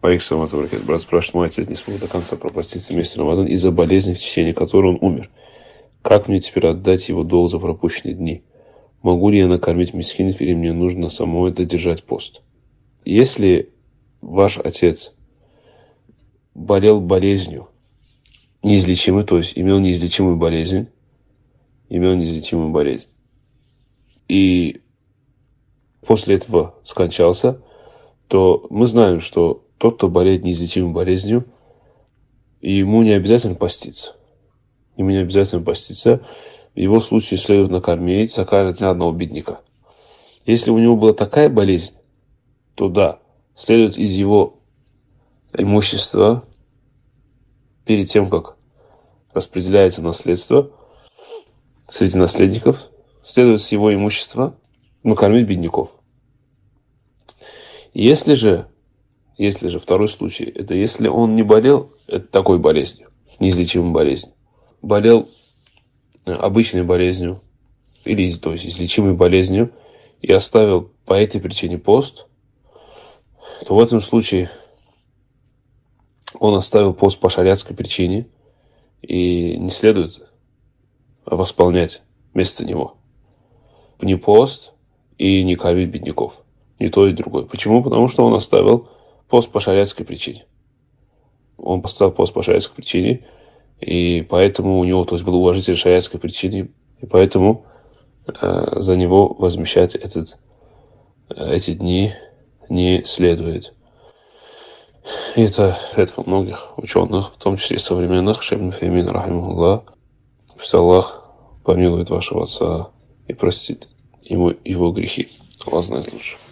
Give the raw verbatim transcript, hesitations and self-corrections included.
Брат спрашивает, мой отец не смог до конца пропаститься месяц Рамадан из-за болезни, в течение которой он умер. Как мне теперь отдать его долг за пропущенные дни? Могу ли я накормить мискинов, или мне нужно самой додержать пост? Если ваш отец болел болезнью неизлечимой, то есть имел неизлечимую болезнь, имел неизлечимую болезнь, и после этого скончался, то мы знаем, что тот, кто болеет неизлечимой болезнью, ему не обязательно поститься. Ему не обязательно поститься. В его случае следует накормить за каждого дня одного бедняка. Если у него была такая болезнь, то да, следует из его имущества, перед тем, как распределяется наследство среди наследников, следует с его имущества накормить бедняков. Если же, если же второй случай, это если он не болел это такой болезнью, неизлечимой болезнью, болел обычной болезнью, или то есть излечимой болезнью, и оставил по этой причине пост, то в этом случае он оставил пост по шариатской причине, и не следует восполнять вместо него ни пост и не кормить бедняков. Ни то и другое. Почему? Потому что он оставил пост по шариатской причине. Он поставил пост по шариатской причине, и поэтому у него, то есть, был уважитель шариатской причины, и поэтому э, за него возмещать этот, э, эти дни не следует. И это ответ во многих ученых, в том числе и современных, Шейх ибн Утаймин, рахимахуллах. Пусть Аллах помилует вашего отца и простит ему его грехи. Аллах знает лучше.